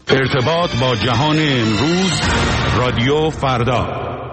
ارتباط با جهان امروز، رادیو فردا.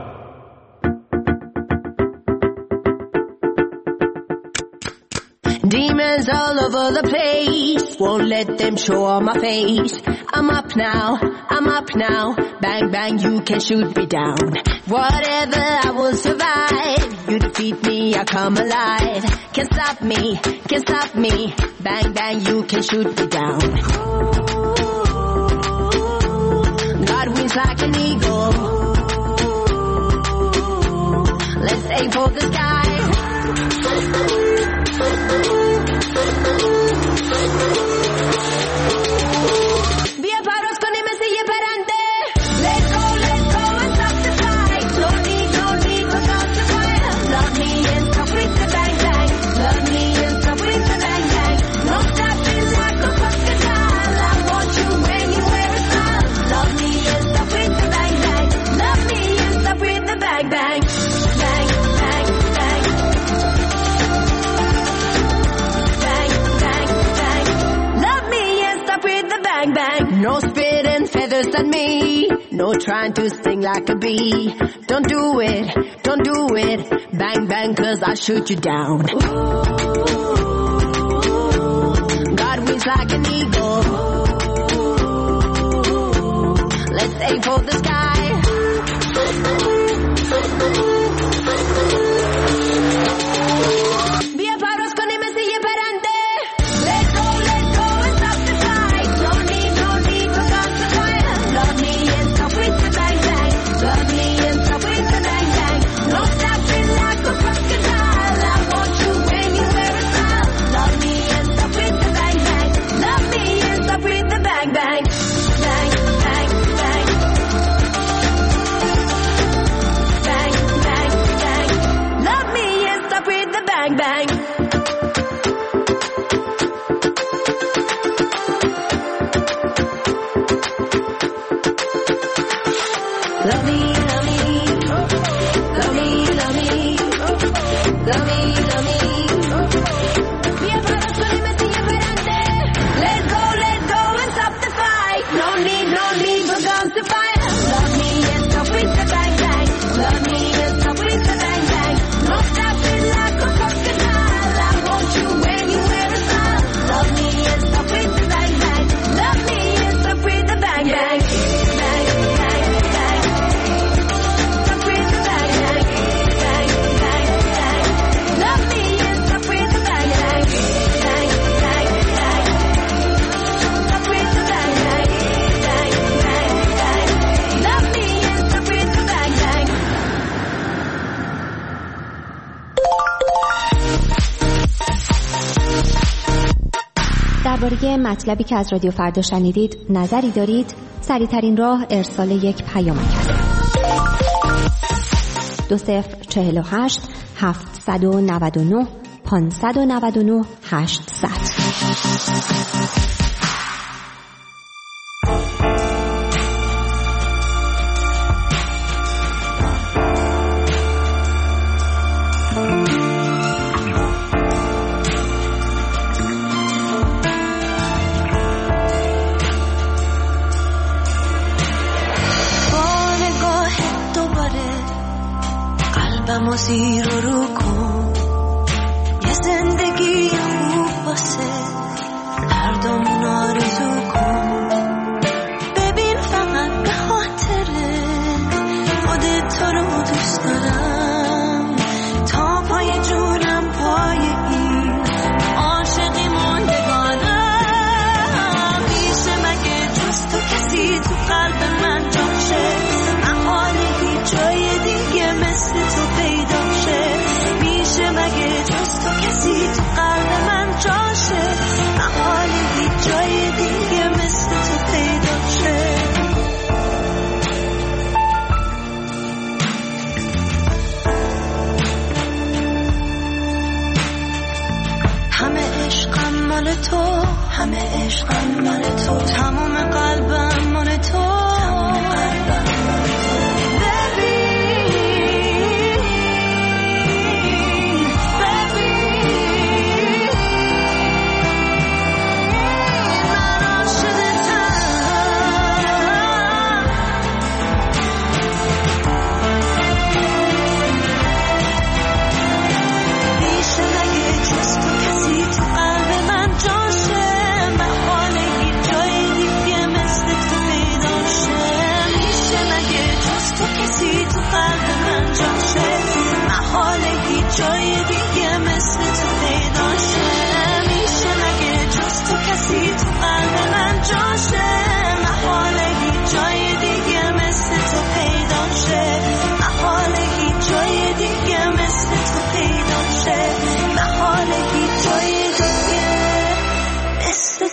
Demons all over the place, won't let them show on my face. I'm up now, bang bang you can shoot me down. Whatever, I will survive, you defeat me, I come alive. Can't stop me, bang bang you can shoot me down. God wins like an eagle, let's aim for the sky. بیا پرواز کنیم مثل یه پرنده. Let go and stop the fight. No need for God to fire. Love me and stop with the bang bang. Love me and stop with the bang bang. No stopping like a crocodile. I want you anywhere it's smile. Love me and stop with the bang bang. Love me and stop with the bang bang. Bang bang bang. Bang bang, no spit and feathers on me, no trying to sting like a bee. Don't do it, bang bang cause I'll shoot you down. Ooh, God wins like an eagle, let's aim for the sky. Bia paros con مثل یه پرنده. Let go and stop the fight. No need for God to fire. Love me and stop with the bang bang. Love me and stop with the bang bang. No stopping like a crocodile. I want you anywhere it's smile. Love me and stop with the bang bang. Love me and stop with the bang bang. Bang bang bang. Bang bang bang. Love me and stop with the bang bang. Love me, love me, love me, love me, love me, love me. Bia paros con مثل یه پرنده. Let go and stop the fight. No need for guns to fire. Love me and stop with the bang bang. Love me and stop with the bang bang. No stopping like a crocodile. I want you anywhere it's smile. Love me and stop with the bang bang. Love me and stop with the bang bang. Bang bang bang. Stop with the bang bang. Bang bang bang. Love me and stop with the bang bang. Bang bang bang. Stop with the bang bang. Bang bang bang. Love me and stop with the bang bang. درباره مطلبی که از رادیو فردا شنیدید نظری دارید؟ سریع‌ترین راه ارسال یک پیامک است. 2048 799 599 800. قلبمو زیر و رو کن، یه زندگی خوب واسه هر دومون آرزو کن. ببین فقط به خاطره خودت تو رو دوست دارم، تا پای جونم پای این عاشقی موندگارم. میشه مگه جز تو کسی تو قلب من جاشه؟ محاله هیچ جای دیگه مثل تو پیدا شه. میشه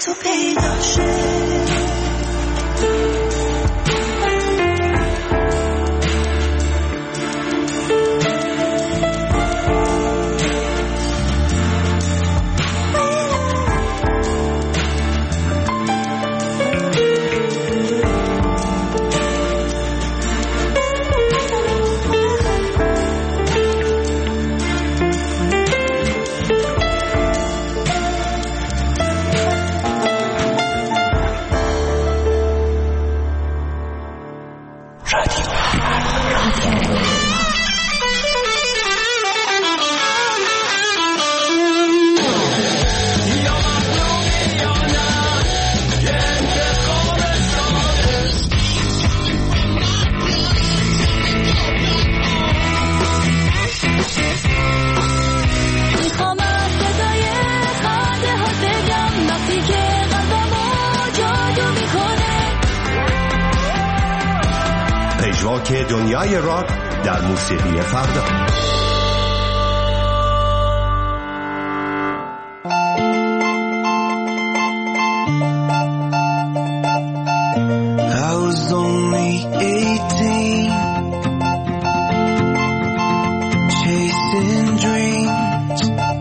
تو پیدا شه. که دنیای راک در موسیقی فردا. I was only 18, chasing dreams,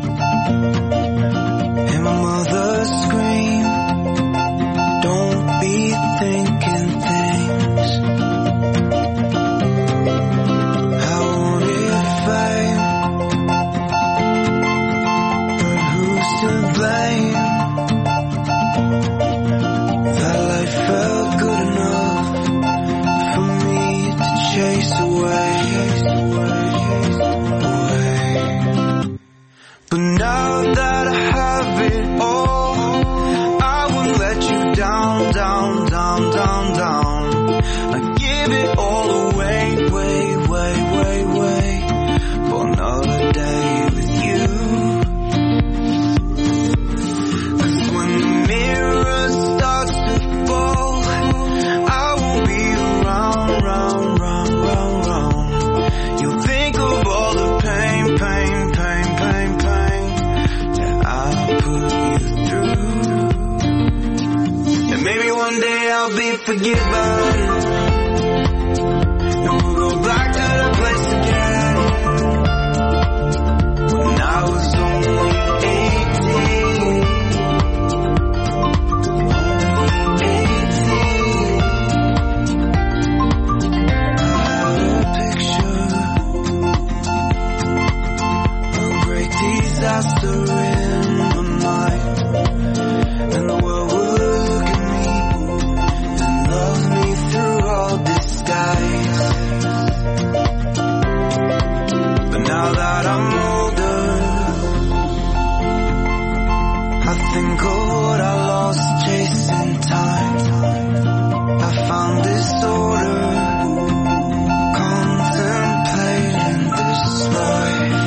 and my mother screamed, don't be thinking things. I wanted fame, but who's to blame? That life felt good enough for me to chase away. But now that I have it all, I won't let you down, down, down, down, down. I give it all away, way, way, way, way, for another day with you. 'Cause when the mirror starts to fall, I won't be around, round, round, round, round. You'll think of all the pain, pain, pain, pain, pain that I put you through. And maybe one day I'll be forgiven, and we'll go back to the place again. When I was only 18, I had a picture, a great disaster in the night, and the world would look at me and love me through all disguise. But now that I'm older, I think of what I lost chasing time. I found disorder, contemplating this life.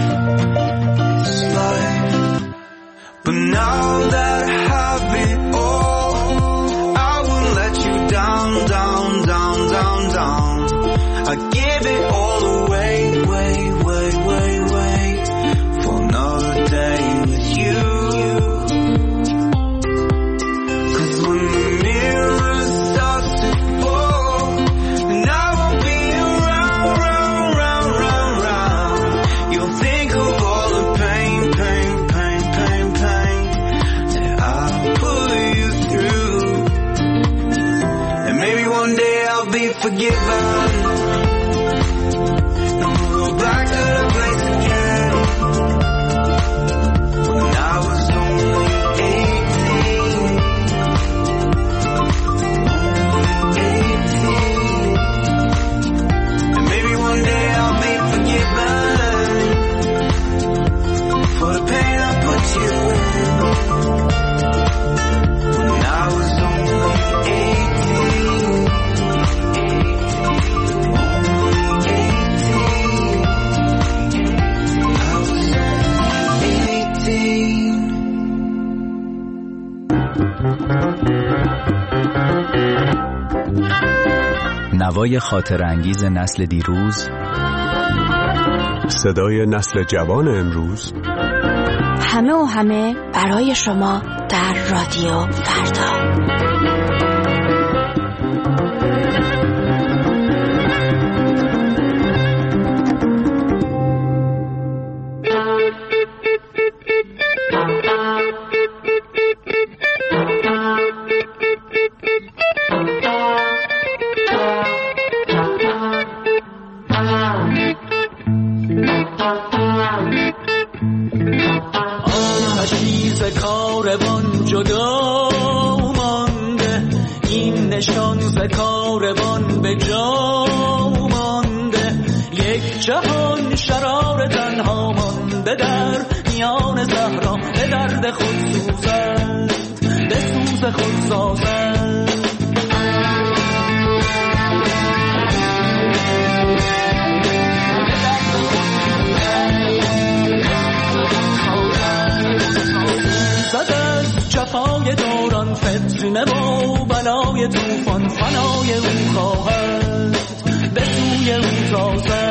But now that I have it all, I won't let you down, down, down, down, down. I give it all away, way, way, way, way, for another day with you. 'Cause when the mirror starts to fall, and I won't be around, round, round, round, round, you'll think of all the pain, pain, pain, pain, pain that I put you through. And maybe one day I'll be forgiven, and we'll go back to the place again. When I was only 18, and maybe one day I'll be forgiven for the pain I put you in. When I was only 18, I was only 18. نوای خاطر انگیز نسل دیروز، صدای نسل جوان امروز، همه و همه برای شما در رادیو فردا. جفای دوران فتنه و بلای توفان فنای او خواهد به سوی او تازد